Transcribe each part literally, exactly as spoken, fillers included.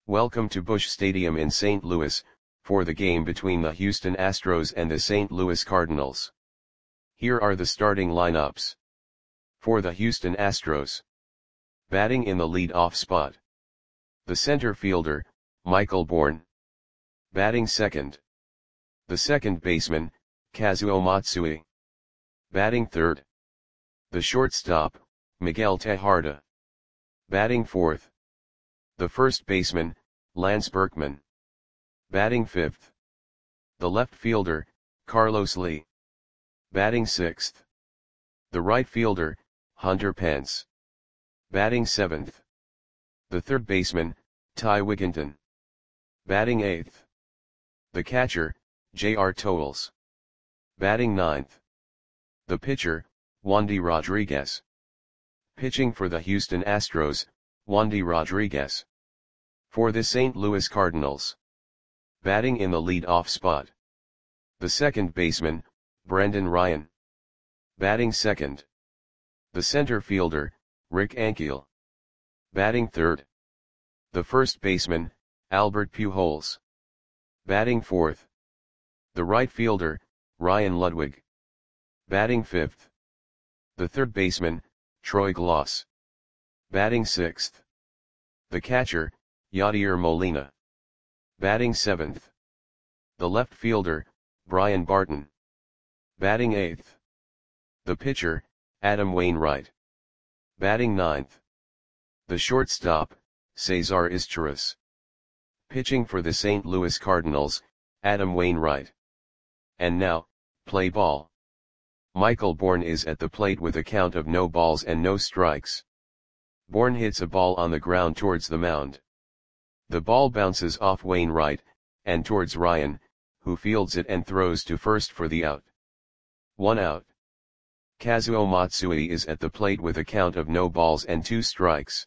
Welcome to Busch Stadium in Saint Louis, for the game between the Houston Astros and the Saint Louis Cardinals. Here are the starting lineups. For the Houston Astros. Batting in the lead-off spot. The center fielder, Michael Bourn. Batting second. The second baseman, Kazuo Matsui. Batting third. The shortstop, Miguel Tejada. Batting fourth. The first baseman, Lance Berkman. Batting fifth. The left fielder, Carlos Lee. Batting sixth. The right fielder, Hunter Pence. Batting seventh. The third baseman, Ty Wigginton. Batting eighth. The catcher, J R Toles. Batting ninth. The pitcher, Wandy Rodriguez. Pitching for the Houston Astros, Wandy Rodriguez. For the Saint Louis Cardinals. Batting in the lead-off spot. The second baseman, Brendan Ryan. Batting second. The center fielder, Rick Ankiel. Batting third. The first baseman, Albert Pujols. Batting fourth. The right fielder, Ryan Ludwig. Batting fifth. The third baseman, Troy Glaus. Batting sixth. The catcher, Yadier Molina. Batting seventh. The left fielder, Brian Barton. Batting eighth. The pitcher, Adam Wainwright. Batting ninth. The shortstop, Cesar Izturis. Pitching for the Saint Louis Cardinals, Adam Wainwright. And now, play ball. Michael Bourn is at the plate with a count of no balls and no strikes. Bourn hits a ball on the ground towards the mound. The ball bounces off Wainwright, and towards Ryan, who fields it and throws to first for the out. One out. Kazuo Matsui is at the plate with a count of no balls and two strikes.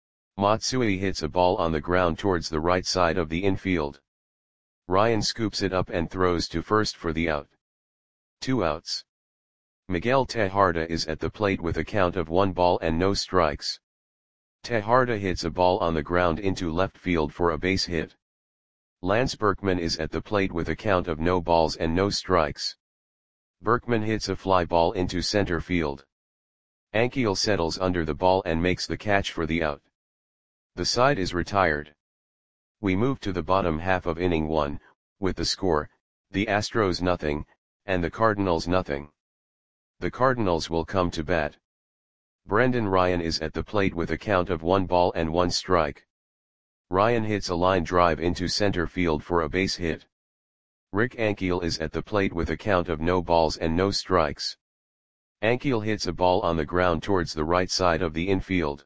Matsui hits a ball on the ground towards the right side of the infield. Ryan scoops it up and throws to first for the out. Two outs. Miguel Tejada is at the plate with a count of one ball and no strikes. Tejada hits a ball on the ground into left field for a base hit. Lance Berkman is at the plate with a count of no balls and no strikes. Berkman hits a fly ball into center field. Ankiel settles under the ball and makes the catch for the out. The side is retired. We move to the bottom half of inning one, with the score, the Astros nothing, and the Cardinals nothing. The Cardinals will come to bat. Brendan Ryan is at the plate with a count of one ball and one strike. Ryan hits a line drive into center field for a base hit. Rick Ankiel is at the plate with a count of no balls and no strikes. Ankiel hits a ball on the ground towards the right side of the infield.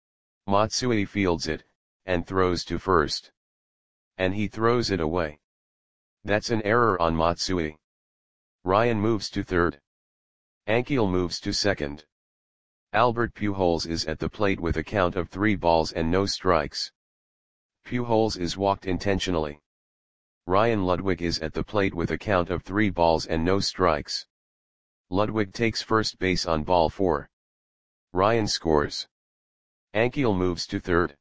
Matsui fields it, and throws to first. And he throws it away. That's an error on Matsui. Ryan moves to third. Ankiel moves to second. Albert Pujols is at the plate with a count of three balls and no strikes. Pujols is walked intentionally. Ryan Ludwig is at the plate with a count of three balls and no strikes. Ludwig takes first base on ball four. Ryan scores. Ankiel moves to third.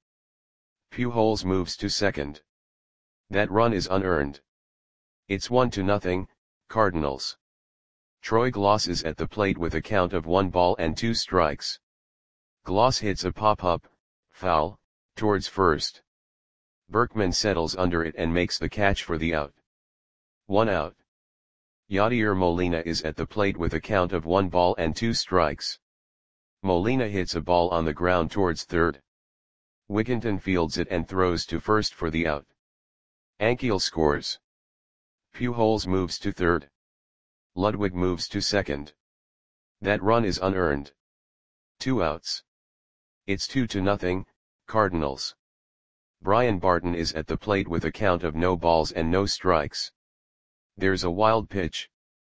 Pujols moves to second. That run is unearned. It's one to nothing, Cardinals. Troy Glaus is at the plate with a count of one ball and two strikes. Glaus hits a pop-up, foul, towards first. Berkman settles under it and makes the catch for the out. One out. Yadier Molina is at the plate with a count of one ball and two strikes. Molina hits a ball on the ground towards third. Wigginton fields it and throws to first for the out. Ankiel scores. Pujols moves to third. Ludwig moves to second. That run is unearned. Two outs. It's two to nothing, Cardinals. Brian Barton is at the plate with a count of no balls and no strikes. There's a wild pitch.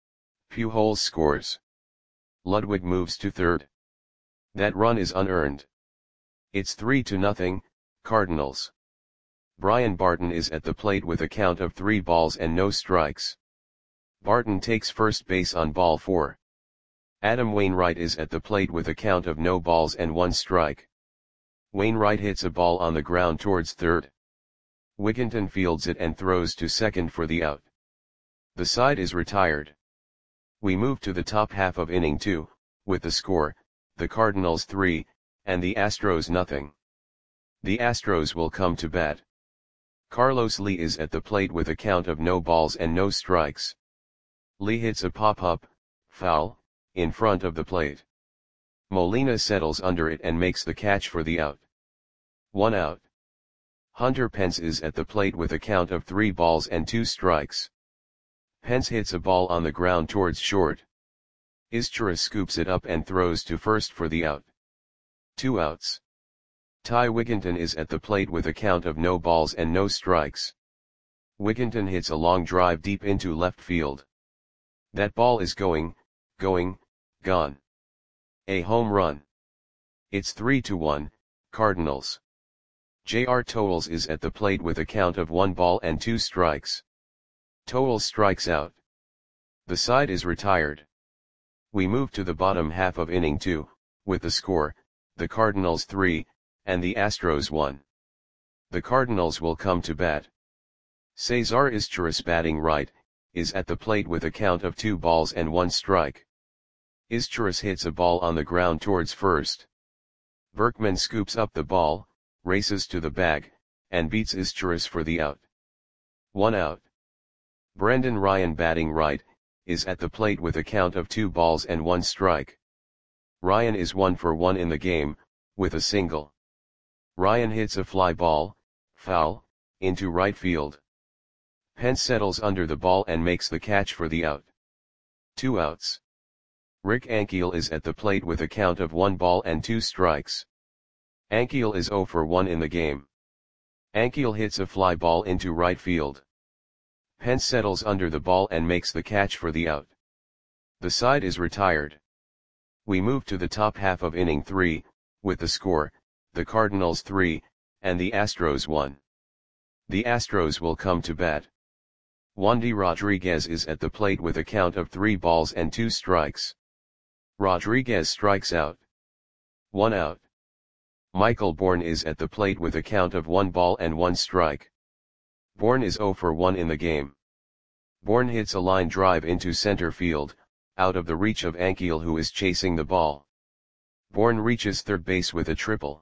Pujols scores. Ludwig moves to third. That run is unearned. It's three to nothing, Cardinals. Brian Barton is at the plate with a count of three balls and no strikes. Barton takes first base on ball four. Adam Wainwright is at the plate with a count of no balls and one strike. Wainwright hits a ball on the ground towards third. Wigginton fields it and throws to second for the out. The side is retired. We move to the top half of inning two, with the score, the Cardinals three, and the Astros nothing. The Astros will come to bat. Carlos Lee is at the plate with a count of no balls and no strikes. Lee hits a pop-up, foul, in front of the plate. Molina settles under it and makes the catch for the out. One out. Hunter Pence is at the plate with a count of three balls and two strikes. Pence hits a ball on the ground towards short. Izturis scoops it up and throws to first for the out. Two outs. Ty Wigginton is at the plate with a count of no balls and no strikes. Wigginton hits a long drive deep into left field. That ball is going, going, gone. A home run. It's three to one, Cardinals. J R Towles is at the plate with a count of one ball and two strikes. Towles strikes out. The side is retired. We move to the bottom half of inning two, with the score, the Cardinals three, and the Astros one. The Cardinals will come to bat. Cesar Izturis, batting right, is at the plate with a count of two balls and one strike. Izturis hits a ball on the ground towards first. Berkman scoops up the ball, races to the bag, and beats Izturis for the out. One out. Brendan Ryan, batting right, is at the plate with a count of two balls and one strike. Ryan is one for one in the game, with a single. Ryan hits a fly ball, foul, into right field. Pence settles under the ball and makes the catch for the out. Two outs. Rick Ankiel is at the plate with a count of one ball and two strikes. Ankiel is zero for one in the game. Ankiel hits a fly ball into right field. Pence settles under the ball and makes the catch for the out. The side is retired. We move to the top half of inning three, with the score, the Cardinals three, and the Astros one. The Astros will come to bat. Wandy Rodriguez is at the plate with a count of three balls and two strikes. Rodriguez strikes out. One out. Michael Bourne is at the plate with a count of one ball and one strike. Bourne is zero for one in the game. Bourne hits a line drive into center field, out of the reach of Ankiel, who is chasing the ball. Bourne reaches third base with a triple.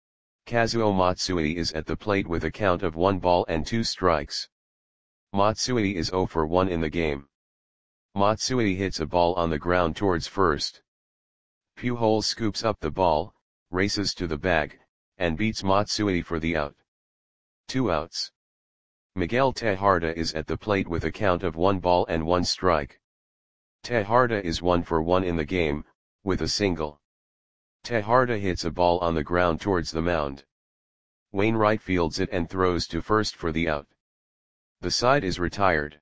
Kazuo Matsui is at the plate with a count of one ball and two strikes. Matsui is zero for one in the game. Matsui hits a ball on the ground towards first. Pujols scoops up the ball, races to the bag, and beats Matsui for the out. Two outs. Miguel Tejada is at the plate with a count of one ball and one strike. Tejada is one for one in the game, with a single. Tejada hits a ball on the ground towards the mound. Wainwright fields it and throws to first for the out. The side is retired.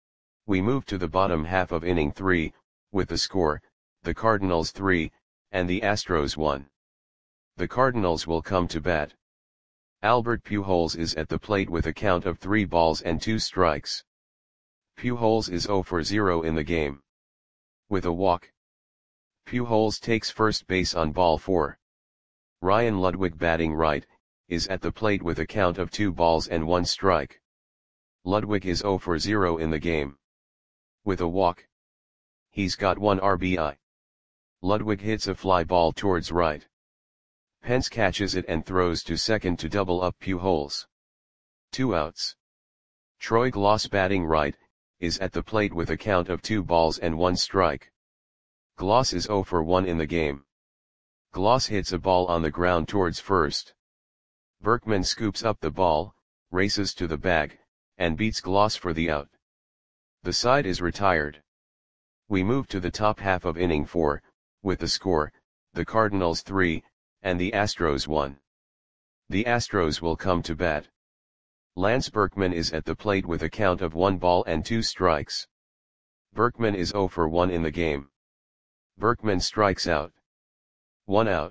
We move to the bottom half of inning three, with the score, the Cardinals three, and the Astros one. The Cardinals will come to bat. Albert Pujols is at the plate with a count of three balls and two strikes. Pujols is zero for zero in the game. With a walk. Pujols takes first base on ball four. Ryan Ludwig, batting right, is at the plate with a count of two balls and one strike. Ludwig is zero for zero in the game. With a walk. He's got one R B I. Ludwig hits a fly ball towards right. Pence catches it and throws to second to double up Pujols. Two outs. Troy Glaus, batting right, is at the plate with a count of two balls and one strike. Glaus is zero for one in the game. Glaus hits a ball on the ground towards first. Berkman scoops up the ball, races to the bag, and beats Glaus for the out. The side is retired. We move to the top half of inning four, with the score, the Cardinals three, and the Astros one. The Astros will come to bat. Lance Berkman is at the plate with a count of one ball and two strikes. Berkman is zero for one in the game. Berkman strikes out. One out.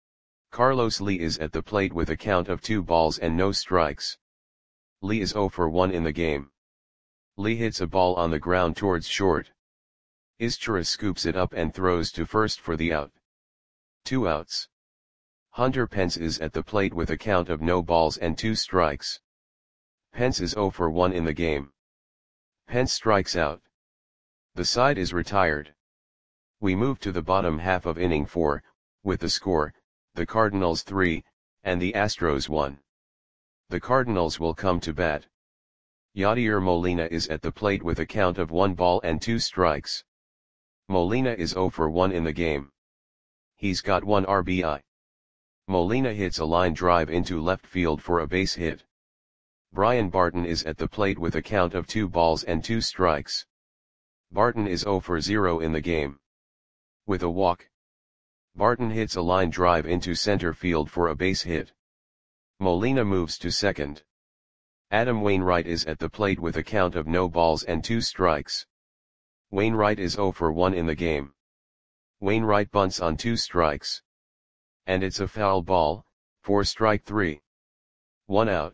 Carlos Lee is at the plate with a count of two balls and no strikes. Lee is zero for one in the game. Lee hits a ball on the ground towards short. Izturis scoops it up and throws to first for the out. Two outs. Hunter Pence is at the plate with a count of no balls and two strikes. Pence is zero for one in the game. Pence strikes out. The side is retired. We move to the bottom half of inning four, with the score, the Cardinals three, and the Astros one. The Cardinals will come to bat. Yadier Molina is at the plate with a count of one ball and two strikes. Molina is zero for one in the game. He's got one R B I. Molina hits a line drive into left field for a base hit. Brian Barton is at the plate with a count of two balls and two strikes. Barton is zero for zero in the game. With a walk, Barton hits a line drive into center field for a base hit. Molina moves to second. Adam Wainwright is at the plate with a count of no balls and two strikes. Wainwright is zero for one in the game. Wainwright bunts on two strikes. And it's a foul ball, for strike three. One out.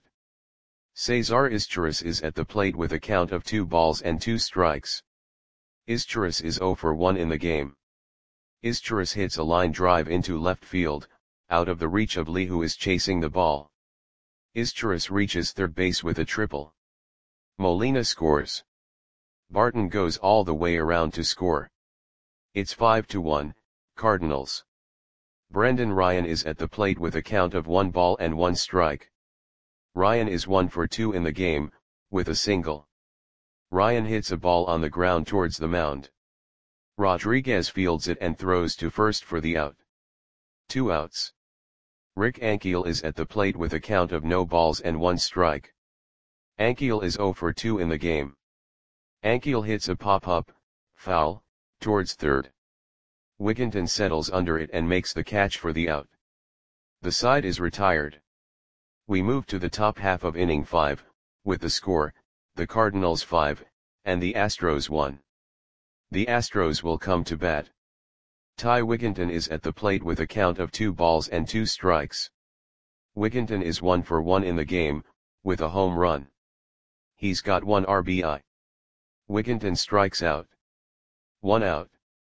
Cesar Izturis is at the plate with a count of two balls and two strikes. Izturis is zero for one in the game. Izturis hits a line drive into left field, out of the reach of Lee, who is chasing the ball. Izturis reaches third base with a triple. Molina scores. Barton goes all the way around to score. It's five to one, Cardinals. Brendan Ryan is at the plate with a count of one ball and one strike. Ryan is one for two in the game, with a single. Ryan hits a ball on the ground towards the mound. Rodriguez fields it and throws to first for the out. Two outs. Rick Ankiel is at the plate with a count of no balls and one strike. Ankiel is zero for two in the game. Ankiel hits a pop-up, foul, towards third. Wigginton settles under it and makes the catch for the out. The side is retired. We move to the top half of inning five, with the score, the Cardinals five, and the Astros one. The Astros will come to bat. Ty Wigginton is at the plate with a count of two balls and two strikes. Wigginton is one for one in the game, with a home run. He's got one R B I. Wigginton strikes out. One out.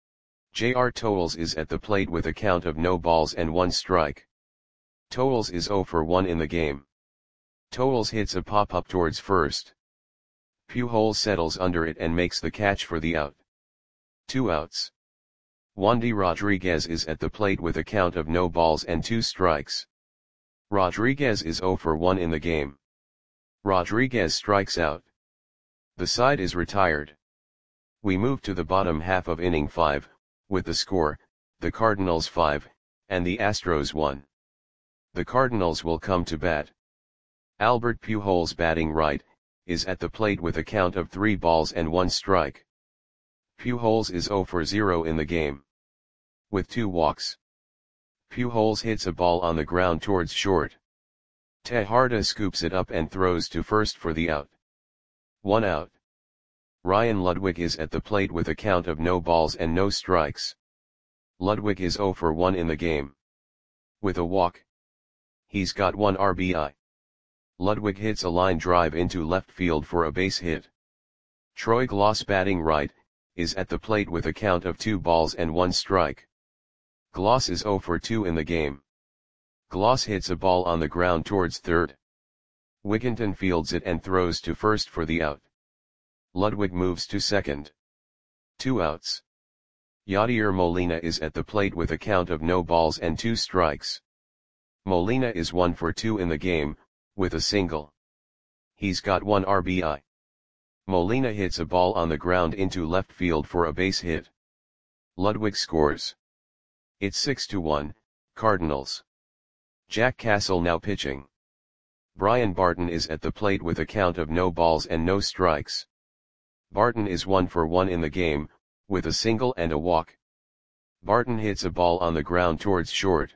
J R Towles is at the plate with a count of no balls and one strike. Towles is zero for one in the game. Towles hits a pop-up towards first. Pujols settles under it and makes the catch for the out. Two outs. Wandy Rodriguez is at the plate with a count of no balls and two strikes. Rodriguez is zero for one in the game. Rodriguez strikes out. The side is retired. We move to the bottom half of inning five, with the score, the Cardinals five, and the Astros one. The Cardinals will come to bat. Albert Pujols, batting right, is at the plate with a count of three balls and one strike. Pujols is zero for zero in the game. With two walks, Pujols hits a ball on the ground towards short. Tejada scoops it up and throws to first for the out. One out. Ryan Ludwig is at the plate with a count of no balls and no strikes. Ludwig is zero for one in the game. With a walk, he's got one R B I. Ludwig hits a line drive into left field for a base hit. Troy Glaus, batting right, is at the plate with a count of two balls and one strike. Glaus is zero for two in the game. Glaus hits a ball on the ground towards third. Wigginton fields it and throws to first for the out. Ludwig moves to second. Two outs. Yadier Molina is at the plate with a count of no balls and two strikes. Molina is one for two in the game, with a single. He's got one R B I. Molina hits a ball on the ground into left field for a base hit. Ludwig scores. It's six to one, Cardinals. Jack Castle now pitching. Brian Barton is at the plate with a count of no balls and no strikes. Barton is one for one in the game, with a single and a walk. Barton hits a ball on the ground towards short.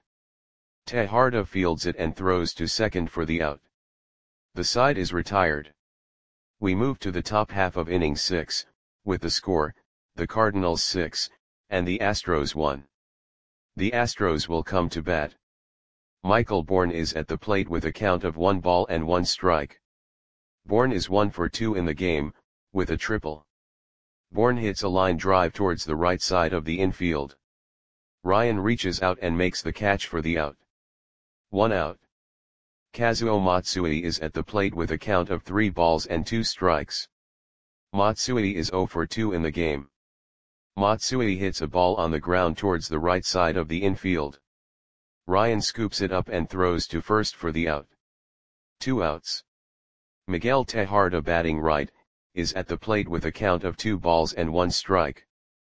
Tejada fields it and throws to second for the out. The side is retired. We move to the top half of inning six, with the score, the Cardinals six, and the Astros one. The Astros will come to bat. Michael Bourne is at the plate with a count of one ball and one strike. Bourne is one for two in the game, with a triple. Bourne hits a line drive towards the right side of the infield. Ryan reaches out and makes the catch for the out. One out. Kazuo Matsui is at the plate with a count of three balls and two strikes. Matsui is zero for two in the game. Matsui hits a ball on the ground towards the right side of the infield. Ryan scoops it up and throws to first for the out. Two outs. Miguel Tejada, batting right, is at the plate with a count of two balls and one strike.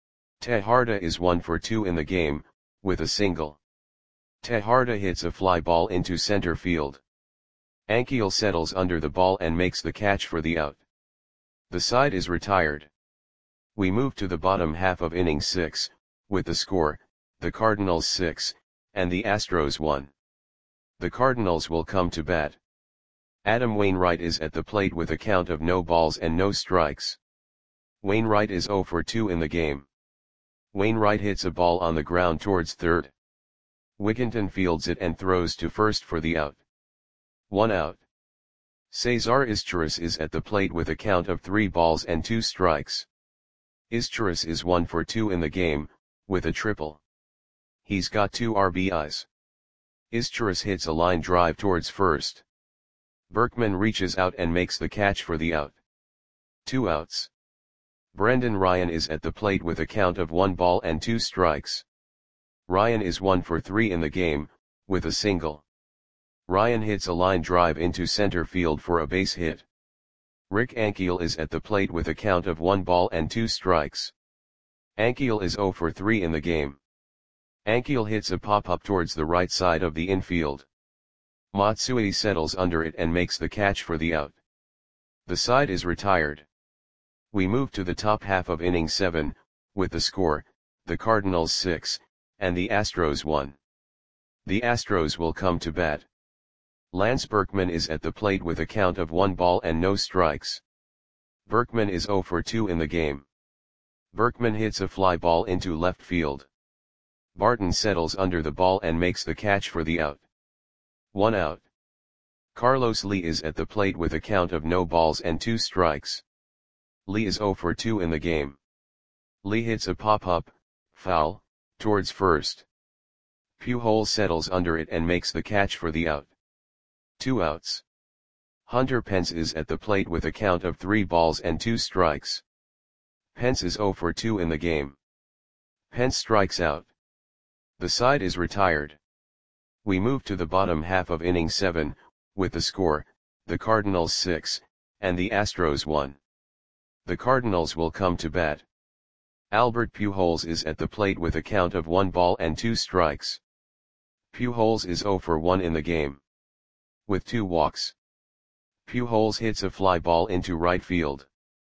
Tejada is one for two in the game, with a single. Tejada hits a fly ball into center field. Ankiel settles under the ball and makes the catch for the out. The side is retired. We move to the bottom half of inning six, with the score, the Cardinals six, and the Astros one. The Cardinals will come to bat. Adam Wainwright is at the plate with a count of no balls and no strikes. Wainwright is zero for two in the game. Wainwright hits a ball on the ground towards third. Wickenton fields it and throws to first for the out. One out. Cesar Izturis is at the plate with a count of three balls and two strikes. Izturis is one for two in the game, with a triple. He's got two R B Is. Izturis hits a line drive towards first. Berkman reaches out and makes the catch for the out. Two outs. Brendan Ryan is at the plate with a count of one ball and two strikes. Ryan is one for three in the game, with a single. Ryan hits a line drive into center field for a base hit. Rick Ankiel is at the plate with a count of one ball and two strikes. Ankiel is zero for three in the game. Ankiel hits a pop-up towards the right side of the infield. Matsui settles under it and makes the catch for the out. The side is retired. We move to the top half of inning seven, with the score, the Cardinals six, and the Astros one. The Astros will come to bat. Lance Berkman is at the plate with a count of one ball and no strikes. Berkman is zero for two in the game. Berkman hits a fly ball into left field. Barton settles under the ball and makes the catch for the out. One out. Carlos Lee is at the plate with a count of no balls and two strikes. Lee is zero for two in the game. Lee hits a pop-up, foul, towards first. Pujols settles under it and makes the catch for the out. Two outs. Hunter Pence is at the plate with a count of three balls and two strikes. Pence is zero for two in the game. Pence strikes out. The side is retired. We move to the bottom half of inning seven, with the score, the Cardinals six, and the Astros one. The Cardinals will come to bat. Albert Pujols is at the plate with a count of one ball and two strikes. Pujols is zero for one in the game. With two walks. Pujols hits a fly ball into right field.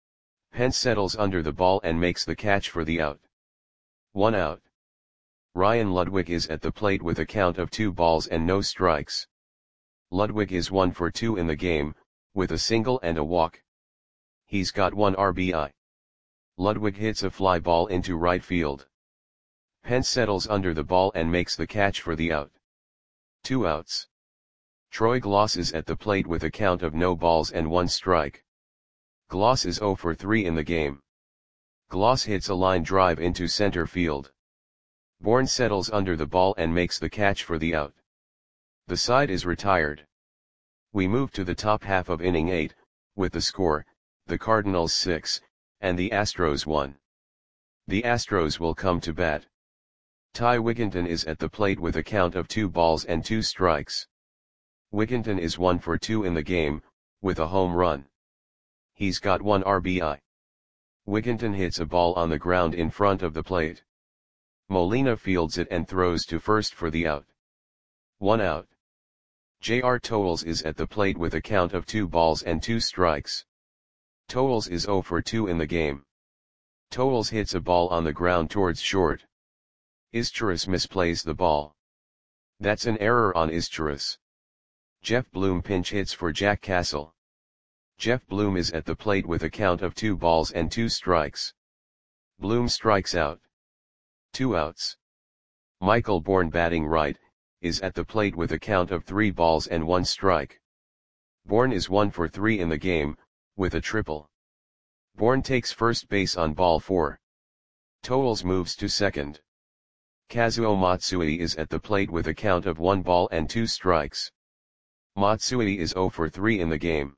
Pence settles under the ball and makes the catch for the out. One out. Ryan Ludwig is at the plate with a count of two balls and no strikes. Ludwig is one for two in the game, with a single and a walk. He's got one R B I. Ludwig hits a fly ball into right field. Pence settles under the ball and makes the catch for the out. Two outs. Troy Gloss is at the plate with a count of no balls and one strike. Gloss is zero for three in the game. Gloss hits a line drive into center field. Bourne settles under the ball and makes the catch for the out. The side is retired. We move to the top half of inning eight, with the score, the Cardinals six, and the Astros one. The Astros will come to bat. Ty Wickenton is at the plate with a count of two balls and two strikes. Wickenton is one for two in the game, with a home run. He's got one R B I. Wickenton hits a ball on the ground in front of the plate. Molina fields it and throws to first for the out. One out. J R Toles is at the plate with a count of two balls and two strikes. Toles is zero for two in the game. Toles hits a ball on the ground towards short. Izturis misplays the ball. That's an error on Izturis. Jeff Bloom pinch hits for Jack Castle. Jeff Bloom is at the plate with a count of two balls and two strikes. Bloom strikes out. Two outs. Michael Bourne, batting right, is at the plate with a count of three balls and one strike. Bourne is one for three in the game, with a triple. Bourne takes first base on ball four. Toles moves to second. Kazuo Matsui is at the plate with a count of one ball and two strikes. Matsui is zero for three in the game.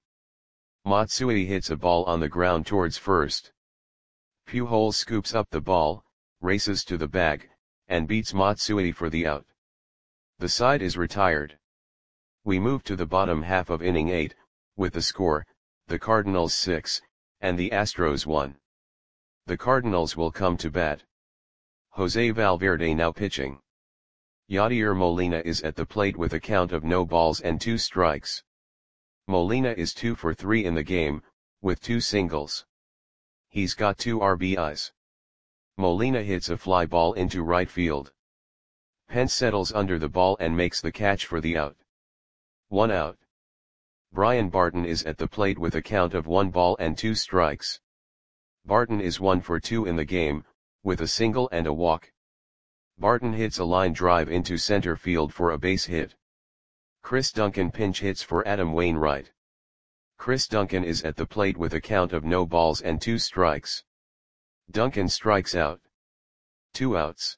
Matsui hits a ball on the ground towards first. Pujols scoops up the ball, races to the bag, and beats Matsui for the out. The side is retired. We move to the bottom half of inning eight, with the score, the Cardinals six, and the Astros one. The Cardinals will come to bat. Jose Valverde now pitching. Yadier Molina is at the plate with a count of no balls and two strikes. Molina is two for three in the game, with two singles. He's got two R B Is. Molina hits a fly ball into right field. Pence settles under the ball and makes the catch for the out. One out. Brian Barton is at the plate with a count of one ball and two strikes. Barton is one for two in the game, with a single and a walk. Barton hits a line drive into center field for a base hit. Chris Duncan pinch hits for Adam Wainwright. Chris Duncan is at the plate with a count of no balls and two strikes. Duncan strikes out. Two outs.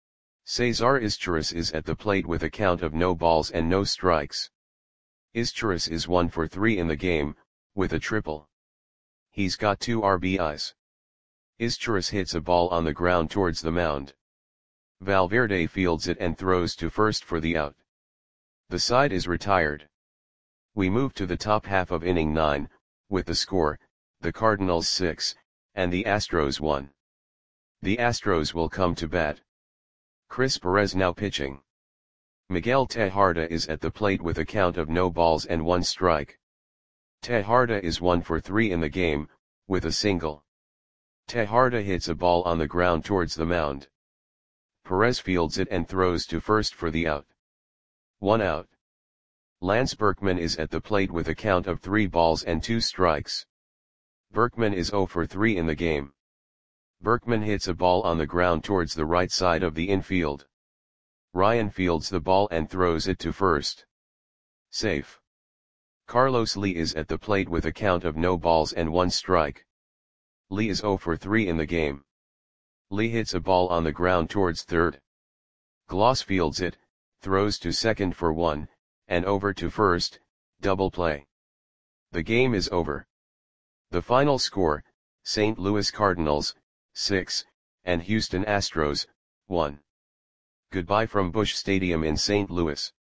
Cesar Izturis is at the plate with a count of no balls and no strikes. Izturis is one for three in the game, with a triple. He's got two R B Is. Izturis hits a ball on the ground towards the mound. Valverde fields it and throws to first for the out. The side is retired. We move to the top half of inning nine, with the score, the Cardinals six, and the Astros one. The Astros will come to bat. Chris Perez now pitching. Miguel Tejada is at the plate with a count of no balls and one strike. Tejada is one for three in the game, with a single. Tejada hits a ball on the ground towards the mound. Perez fields it and throws to first for the out. One out. Lance Berkman is at the plate with a count of three balls and two strikes. Berkman is zero for three in the game. Berkman hits a ball on the ground towards the right side of the infield. Ryan fields the ball and throws it to first. Safe. Carlos Lee is at the plate with a count of no balls and one strike. Lee is zero for three in the game. Lee hits a ball on the ground towards third. Gloss fields it, throws to second for one, and over to first, double play. The game is over. The final score, Saint Louis Cardinals, six, and Houston Astros, one. Goodbye from Busch Stadium in Saint Louis.